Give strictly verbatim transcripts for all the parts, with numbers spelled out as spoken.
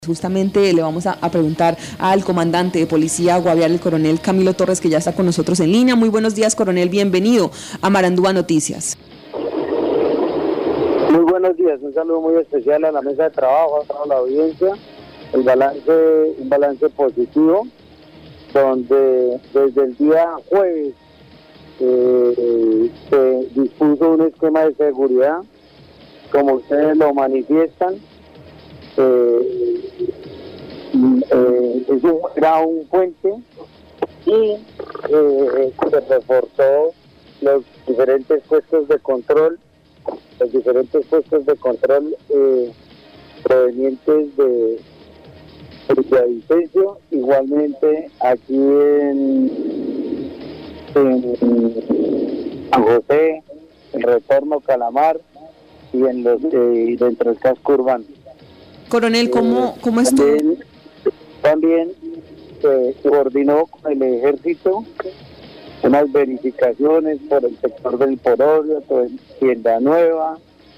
Justamente le vamos a, a preguntar al comandante de Policía Guaviare, el coronel Camilo Torres, que ya está con nosotros en línea. Muy buenos días, coronel, bienvenido a Marandúa Noticias. Muy buenos días, un saludo muy especial a la mesa de trabajo, a toda la audiencia. El balance, un balance positivo, donde desde el día jueves eh, se dispuso un esquema de seguridad, como ustedes lo manifiestan. Eh, eh, es un, era un puente y eh, se reforzó los diferentes puestos de control, los diferentes puestos de control eh, provenientes de Villavicencio, igualmente aquí en, en San José, el Retorno, Calamar y en los eh, dentro del casco urbano. Coronel, ¿cómo, cómo estuvo? También, también se coordinó con el ejército unas verificaciones por el sector del Pororio, Tienda Nueva,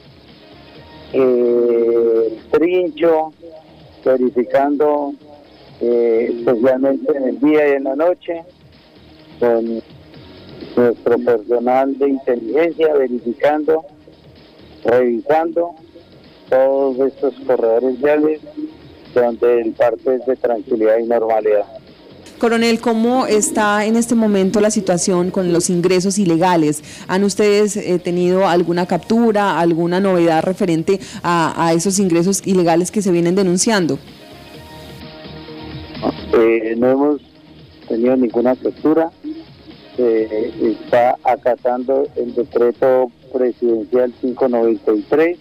eh, Trincho, verificando eh, especialmente en el día y en la noche, con nuestro personal de inteligencia, verificando, revisando todos estos corredores viales donde el parte es de tranquilidad y normalidad. Coronel, ¿cómo está en este momento la situación con los ingresos ilegales? ¿Han ustedes eh, tenido alguna captura, alguna novedad referente a, a esos ingresos ilegales que se vienen denunciando? Eh, no hemos tenido ninguna captura. Eh, está acatando el decreto presidencial quinientos noventa y tres,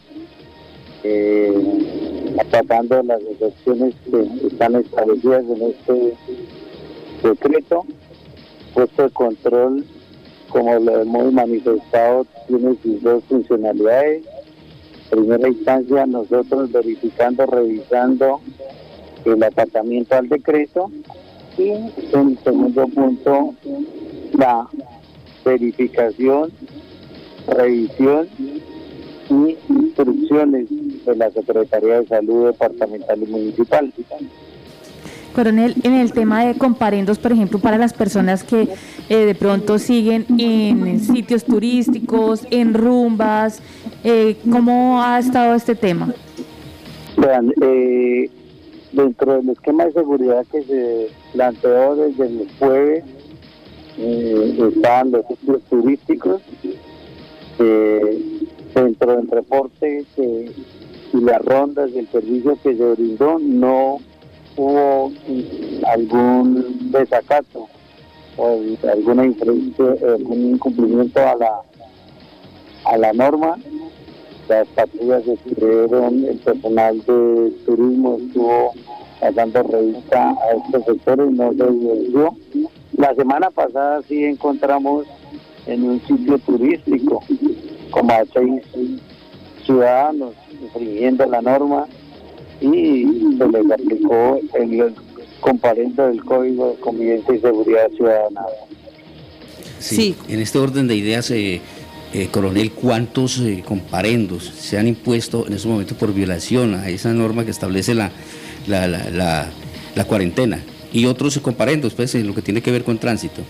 eh, acatando las excepciones que están establecidas en este decreto. Puesto de control, como lo hemos manifestado, tiene sus dos funcionalidades. En primera instancia, nosotros verificando, revisando el acatamiento al decreto, y en el segundo punto, la verificación, revisión y instrucciones de la Secretaría de Salud departamental y municipal. Coronel, en el tema de comparendos, por ejemplo, para las personas que eh, de pronto siguen en sitios turísticos, en rumbas, eh, ¿cómo ha estado este tema? Vean, eh, dentro del esquema de seguridad que se planteó desde el jueves, eh, estaban los sitios turísticos, eh, dentro del reporte que, y las rondas del servicio que se brindó, no hubo algún desacato o alguna algún incumplimiento a la a la norma. Las patrullas estuvieron, el personal de turismo estuvo dando revista a estos sectores, no se evidenció. La semana pasada sí encontramos en un sitio turístico como a seis ciudadanos infringiendo la norma, y se les aplicó el comparendo del Código de Convivencia y Seguridad Ciudadana. Sí, sí. En este orden de ideas, eh, eh, coronel, ¿cuántos eh, comparendos se han impuesto en este momento por violación a esa norma que establece la, la, la, la, la cuarentena? Y otros comparendos, pues, en lo que tiene que ver con tránsito.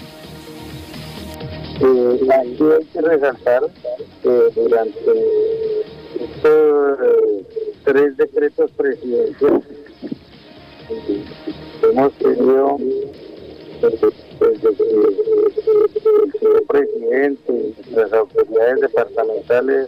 Eh, aquí hay que resaltar que durante estos eh, tres decretos presidenciales eh, hemos tenido desde, desde que el señor presidente, las autoridades departamentales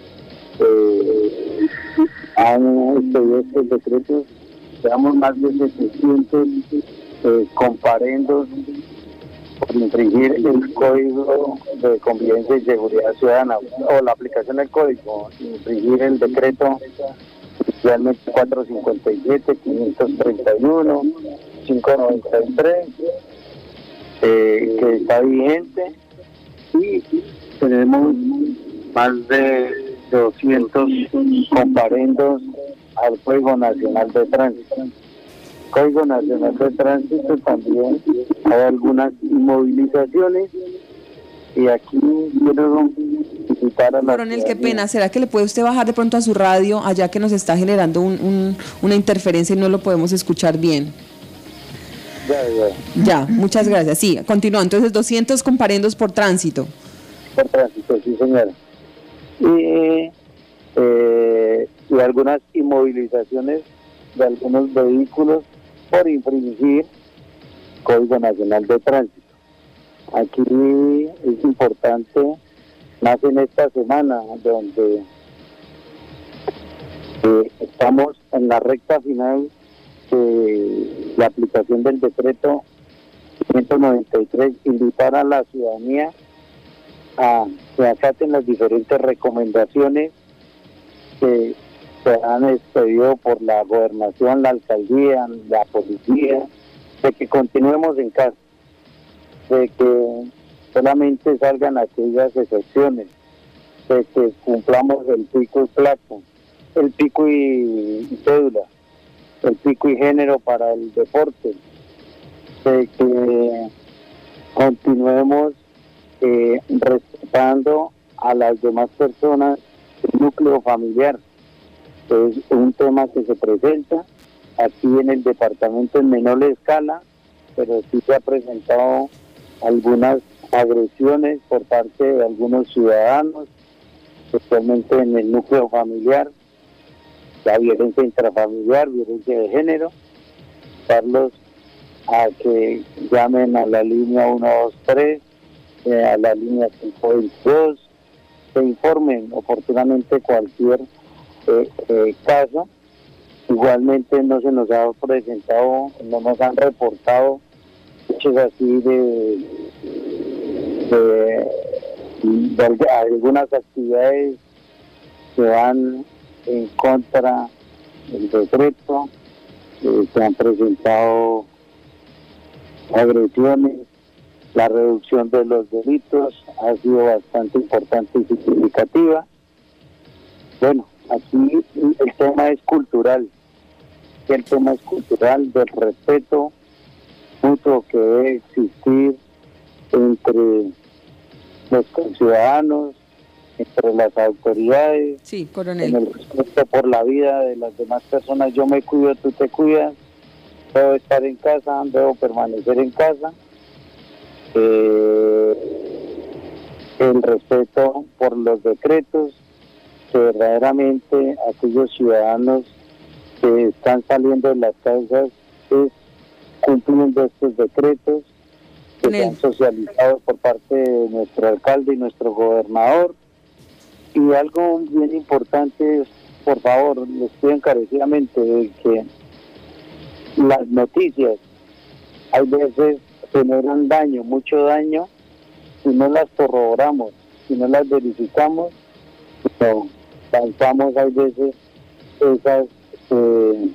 eh, han expedido estos decretos, llevamos más de setecientos eh, comparendos por infringir el Código de Convivencia y Seguridad Ciudadana, o la aplicación del código, infringir el decreto especialmente cuatrocientos cincuenta y siete, quinientos treinta y uno, quinientos noventa y tres, eh, que está vigente, y tenemos más de doscientos comparendos al Código Nacional de Tránsito. Código Nacional de Tránsito también hay algunas inmovilizaciones, y aquí quiero invitar a la Coronel, qué ciudadanía. pena. ¿Será que le puede usted bajar de pronto a su radio, allá que nos está generando un, un, una interferencia y no lo podemos escuchar bien? Ya, ya. Ya, muchas gracias. Sí, continúa. Entonces, doscientos comparendos por tránsito. Por tránsito, sí, señora. Y, eh, y algunas inmovilizaciones de algunos vehículos por infringir Código Nacional de Tránsito. Aquí es importante, más en esta semana, donde eh, estamos en la recta final de la aplicación del decreto ciento noventa y tres, invitar a la ciudadanía a que acaten las diferentes recomendaciones que se han expedido por la gobernación, la alcaldía, la policía, de que continuemos en casa, de que solamente salgan aquellas excepciones, de que cumplamos el pico y placa, el pico y, y cédula, el pico y género para el deporte, de que continuemos eh, respetando a las demás personas el núcleo familiar. Es un tema que se presenta aquí en el departamento en menor escala, pero sí se ha presentado algunas agresiones por parte de algunos ciudadanos, especialmente en el núcleo familiar, la violencia intrafamiliar, violencia de género. Carlos, a que llamen a la línea ciento veintitrés, eh, a la línea cinco veintidós, se informen oportunamente cualquier eh, eh, caso. Igualmente no se nos ha presentado, no nos han reportado hechos así de, de, de, de algunas actividades que van en contra del decreto. Eh, se han presentado agresiones, la reducción de los delitos ha sido bastante importante y significativa. Bueno, aquí el tema es cultural, el tema es cultural del respeto mutuo que debe existir entre los ciudadanos, entre las autoridades, Sí, coronel. en el respeto por la vida de las demás personas. Yo me cuido, tú te cuidas, debo estar en casa, debo permanecer en casa. Eh, el respeto por los decretos, que verdaderamente aquellos ciudadanos que están saliendo de las casas es cumpliendo estos decretos que se han socializado por parte de nuestro alcalde y nuestro gobernador. Y algo bien importante es, por favor, les pido encarecidamente de que las noticias hay veces generan daño, mucho daño, si no las corroboramos, si no las verificamos, no, lanzamos hay veces esas eh,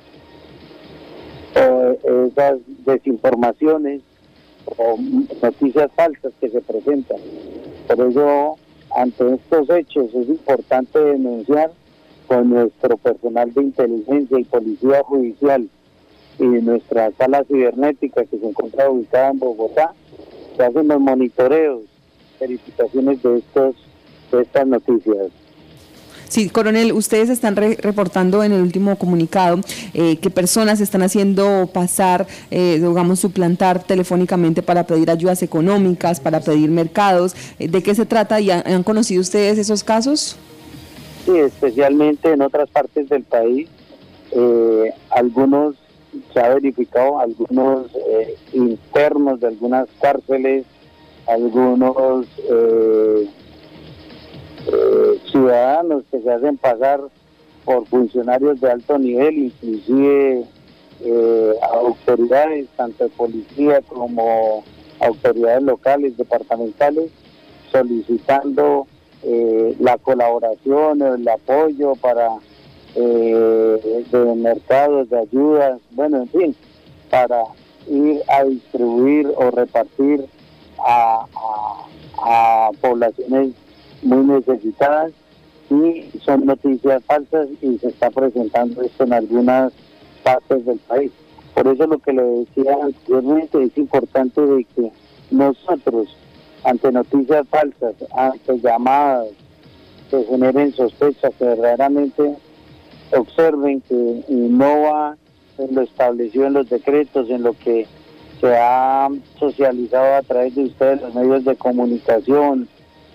o esas desinformaciones o noticias falsas que se presentan. Por ello, ante estos hechos es importante denunciar con nuestro personal de inteligencia y policía judicial y nuestra sala cibernética que se encuentra ubicada en Bogotá, se hacen los monitoreos, verificaciones de estos de estas noticias. Sí, coronel, ustedes están re reportando en el último comunicado eh, que personas están haciendo pasar, eh, digamos, suplantar telefónicamente para pedir ayudas económicas, para pedir mercados. ¿De qué se trata y han, han conocido ustedes esos casos? Sí, especialmente en otras partes del país, eh, algunos se ha verificado, algunos eh, internos de algunas cárceles, algunos eh, eh, ciudadanos que se hacen pasar por funcionarios de alto nivel, inclusive eh, autoridades, tanto de policía como autoridades locales, departamentales, solicitando eh, la colaboración, el apoyo para eh, de mercados, de ayudas, bueno, en fin, para ir a distribuir o repartir a, a, a poblaciones muy necesitadas, y son noticias falsas y se está presentando esto en algunas partes del país. Por eso lo que le decía anteriormente, es importante de que nosotros, ante noticias falsas, ante llamadas que generen sospechas, que verdaderamente observen que no va en lo establecido en los decretos, en lo que se ha socializado a través de ustedes, los medios de comunicación,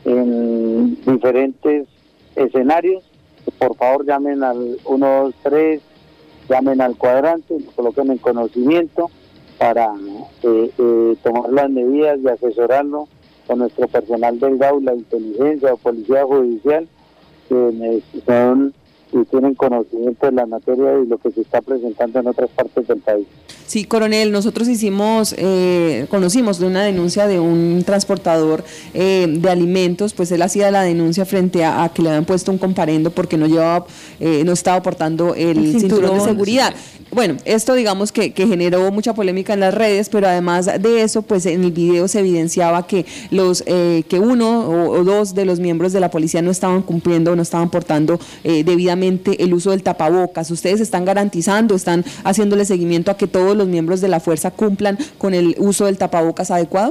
en diferentes escenarios, por favor llamen al uno dos tres, llamen al cuadrante, coloquen en conocimiento para eh, eh, tomar las medidas y asesorarlo con nuestro personal del G A U, la inteligencia o policía judicial, que son y tienen conocimiento de la materia y lo que se está presentando en otras partes del país. Sí, coronel, nosotros hicimos, eh, conocimos de una denuncia de un transportador eh, de alimentos, pues él hacía la denuncia frente a, a que le habían puesto un comparendo porque no llevaba, eh, no estaba portando el, el cinturón, cinturón de seguridad. Bueno, esto digamos que, que generó mucha polémica en las redes, pero además de eso, pues en el video se evidenciaba que los eh, que uno o, o dos de los miembros de la policía no estaban cumpliendo, no estaban portando eh, debidamente el uso del tapabocas. ¿Ustedes están garantizando, están haciéndole seguimiento a que todos los miembros de la fuerza cumplan con el uso del tapabocas adecuado?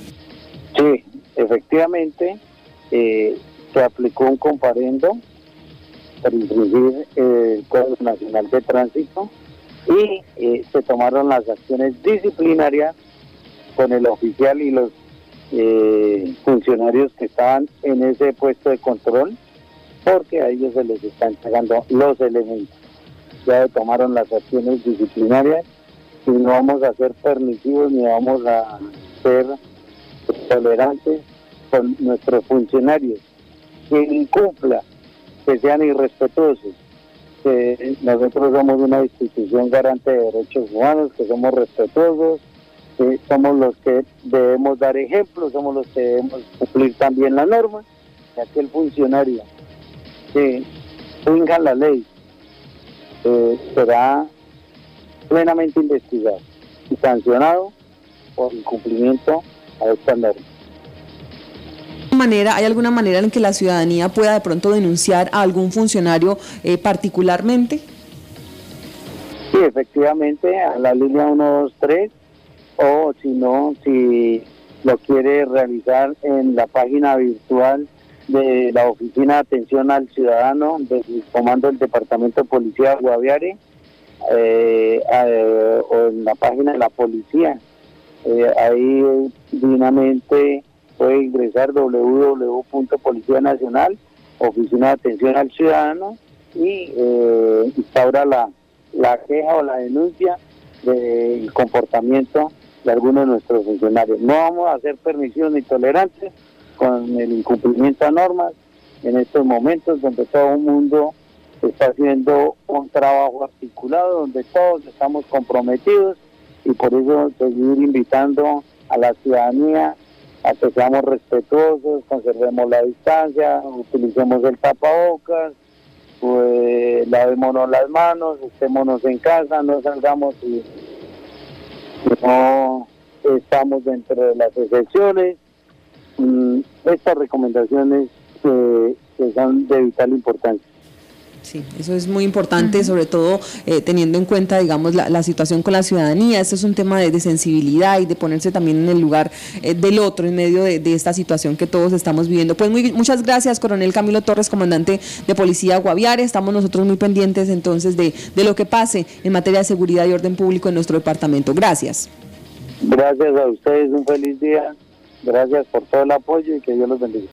Sí, efectivamente, eh, se aplicó un comparendo para infringir eh, el Código Nacional de Tránsito y eh, se tomaron las acciones disciplinarias con el oficial y los eh, funcionarios que estaban en ese puesto de control, porque a ellos se les están entregando los elementos. Ya se tomaron las acciones disciplinarias y no vamos a ser permisivos ni vamos a ser tolerantes con nuestros funcionarios. Quien incumpla, que sean irrespetuosos. Que nosotros somos una institución garante de derechos humanos, que somos respetuosos, que somos los que debemos dar ejemplo, somos los que debemos cumplir también la norma. Y aquel funcionario que finja la ley eh, será plenamente investigado y sancionado por incumplimiento a esta norma. Manera, ¿hay alguna manera en que la ciudadanía pueda de pronto denunciar a algún funcionario eh, particularmente? Sí, efectivamente, a la línea uno dos tres, o si no, si lo quiere realizar en la página virtual de la Oficina de Atención al Ciudadano del Comando del Departamento de Policía de Guaviare, eh, eh, o en la página de la policía. Eh, ahí dignamente puede ingresar doble u doble u doble u punto policía nacional, Oficina de Atención al Ciudadano, y eh, instaura la, la queja o la denuncia del comportamiento de algunos de nuestros funcionarios. No vamos a ser permisivos ni tolerantes con el incumplimiento a normas en estos momentos donde todo el mundo está haciendo un trabajo articulado, donde todos estamos comprometidos, y por eso seguir invitando a la ciudadanía a que seamos respetuosos, conservemos la distancia, utilicemos el tapabocas, pues lavémonos las manos, estémonos en casa, no salgamos si, si no estamos dentro de las excepciones. Mm, estas recomendaciones eh, que son de vital importancia. Sí, eso es muy importante, uh-huh. sobre todo eh, teniendo en cuenta, digamos, la, la situación con la ciudadanía. Esto es un tema de, de sensibilidad y de ponerse también en el lugar eh, del otro, en medio de, de esta situación que todos estamos viviendo. Pues muy, muchas gracias, coronel Camilo Torres, comandante de Policía Guaviare. Estamos nosotros muy pendientes entonces de, de lo que pase en materia de seguridad y orden público en nuestro departamento. Gracias. Gracias a ustedes, un feliz día. Gracias por todo el apoyo y que Dios los bendiga.